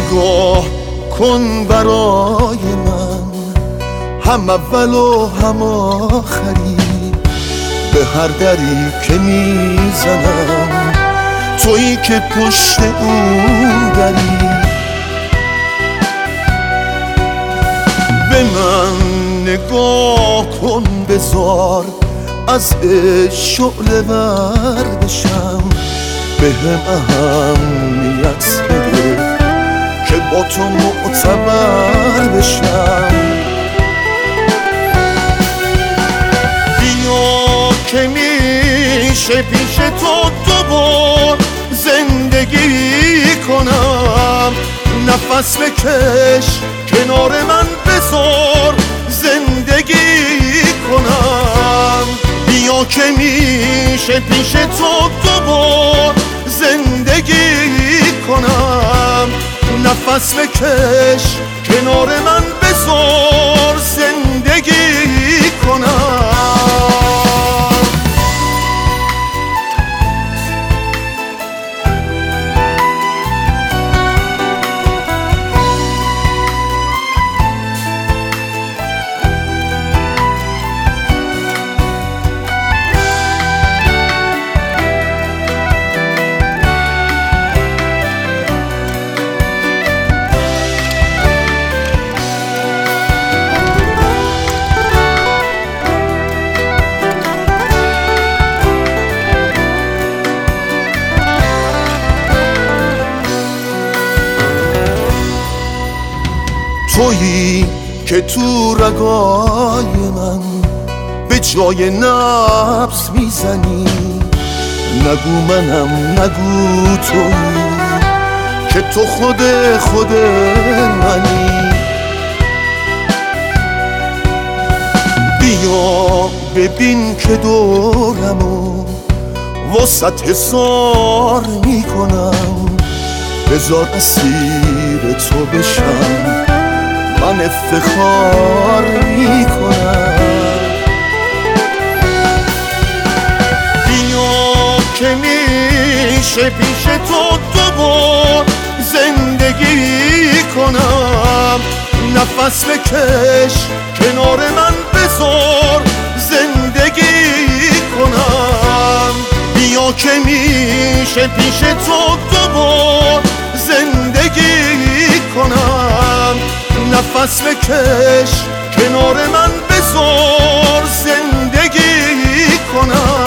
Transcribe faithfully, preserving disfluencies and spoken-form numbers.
نگاه کن برای من، هم اول و هم آخری. به هر دری که میزنم تویی که پشت اون دری. به من نگاه کن بذار از شعله ور بشم، به هم اهمیت بده که با تو معتبر بشم. بیا که میشه پیش تو دوبار زندگی کنم، نفس بکش کنار من بذار زندگی کنم. بیا که میشه پیش تو دوبار زندگی کنم، نفس بکش کنار من بذار زندگی کنم. تویی که تو رگای من به جای نبض میزنی. نگو منم نگو تویی که تو خود خود منی. بیا ببین که دورمو وسط حصار میکنم، بذار اسیر تو بشم من افتخار میکنم. بیا که میشه پیش تو دوبار زندگی کنم، نفس بکش کنار من بذار زندگی کنم. بیا که میشه پیش تو دوبار زندگی کنم، نفس بکش کنار من بذار زندگی کنم.